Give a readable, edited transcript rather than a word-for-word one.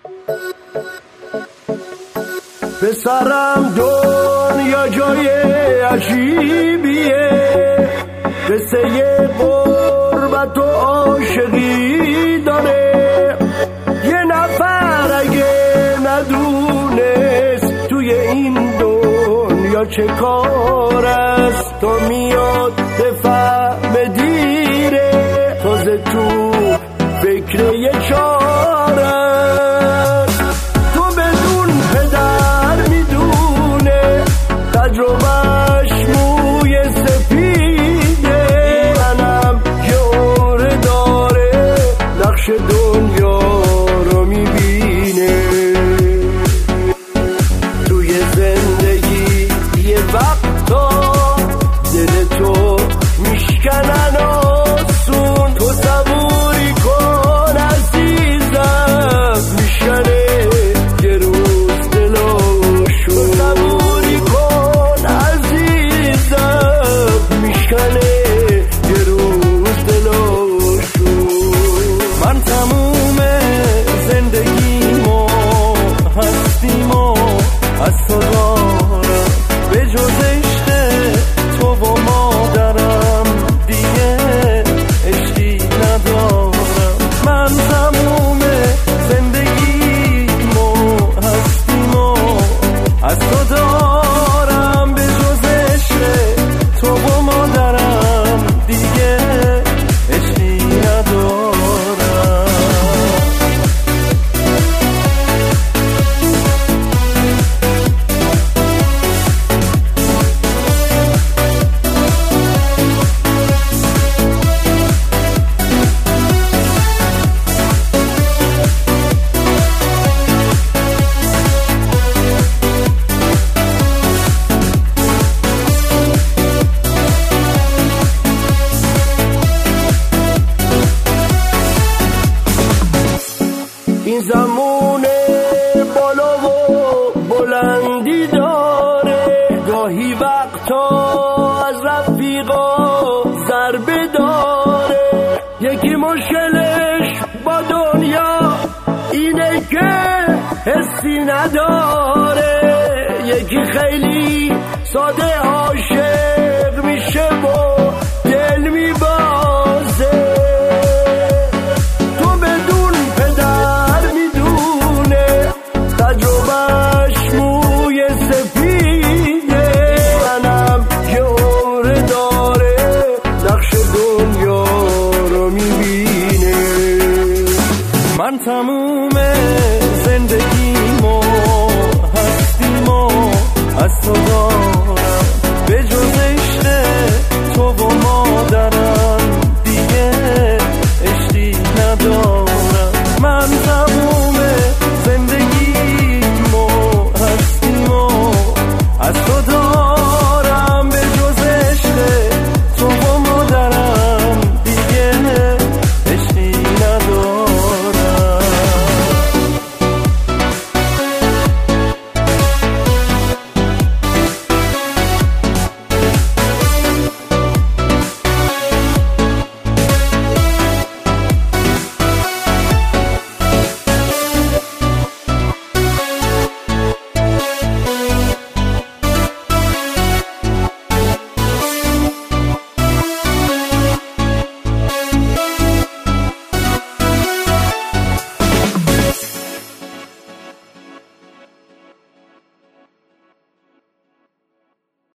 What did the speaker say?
پسرم دنیا جای عجیبیه، قصه غربت و عاشقی داره. یه نفر اگه ندونست توی این دنیا چه کار است، تا میاد بفهم دیره، تازه تو فکر یه چاره است. تو بدون پدر میدونه تجربهش موی سپیده، منم یاره داره نقش دنیا رو میبینه. توی زندگی یه وقتا دل تو میشکنن آسون، تو صبوری کن عزیزم، میشکنه یه روز دلاشون. تو صبوری کن عزیزم، میشکنه یه روز دلاشون. من تموم زندگیمو هستیمو از تو دارم، به جز عشق تو و مادرم دیگه عشقی ندارم. من تموم زندگیمو هستیمو از تو دارم، به جز عشق تو و مادرم دیگه عشقی ندارم. این زمونه بالا و بلندی داره، گاهی وقتا از رفیقا ضربه داره. یکی مشکلش با دنیا اینه که حسی نداره، یکی خیلی ساده عاشق میشه و دل میبازه. تجربهش موی سپیده، منم یاره داره نقش دنیا رو میبینه. من تموم زندگی